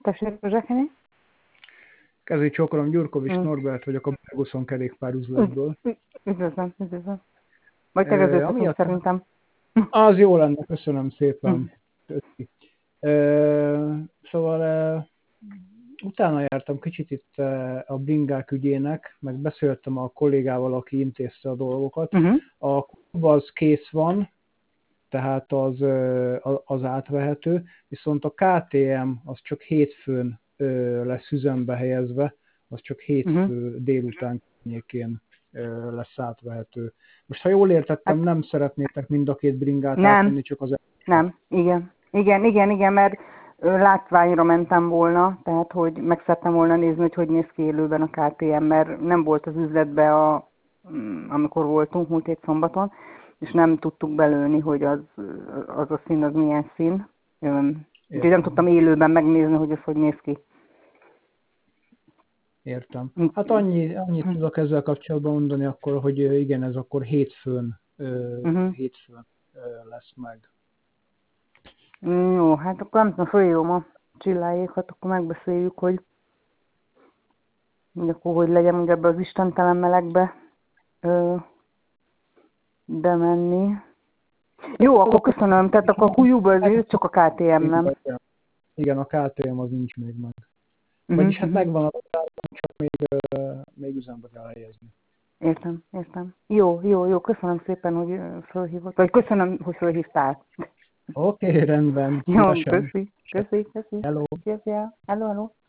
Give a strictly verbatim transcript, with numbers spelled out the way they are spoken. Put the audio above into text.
Tessék, Zsefini? Kezi csókolom, Gyurkovics Mm. Norbert vagyok a Belguszon kerékpár üzletből. Üdvözlöm, üdvözlöm. Vagy E, tegeződhetünk amiatt, szerintem. az jó lenne, köszönöm Mm. szépen. E, szóval e, utána jártam kicsit itt e, a bringák ügyének, meg beszéltem a kollégával, aki intézte a dolgokat. Uh-huh. A kuba az kész van, tehát az, az átvehető, viszont a ká té em az csak hétfőn lesz üzembe helyezve, az csak hétfő uh-huh. délután környékén lesz átvehető. Most, ha jól értettem, hát, nem szeretnétek mind a két bringát nem, átvenni, csak az egyet. Nem, igen. Igen, igen, igen, mert látványra mentem volna, tehát hogy meg szerettem volna nézni, hogy hogy néz ki élőben a ká té em, mert nem volt az üzletbe, a, amikor voltunk múlt hét szombaton, és nem tudtuk belőni, hogy az, az a szín, az milyen szín. Úgyhogy nem tudtam élőben megnézni, hogy az hogy néz ki. Értem. Hát annyi, annyit tudok ezzel kapcsolatban mondani akkor, hogy igen, ez akkor hétfőn, uh-huh. hétfőn lesz meg. Jó, hát akkor nem tudom, följön a csilláékat, akkor megbeszéljük, hogy, hogy akkor hogy legyen ugye ebbe az istentelen melegbe ö, bemenni. Jó, akkor köszönöm, tehát akkor a hújúba azért csak a ká té em, nem? Igen, a ká té em az nincs még meg. Uh-huh. Vagyis hát megvan, csak még, uh, még üzembe kell helyezni. Értem, értem. Jó, jó, jó, köszönöm szépen, hogy felhívott, vagy köszönöm, hogy felhívtál. Oké, okay, rendben. Jó, köszi, köszi, köszi. Hello. Hello, hello.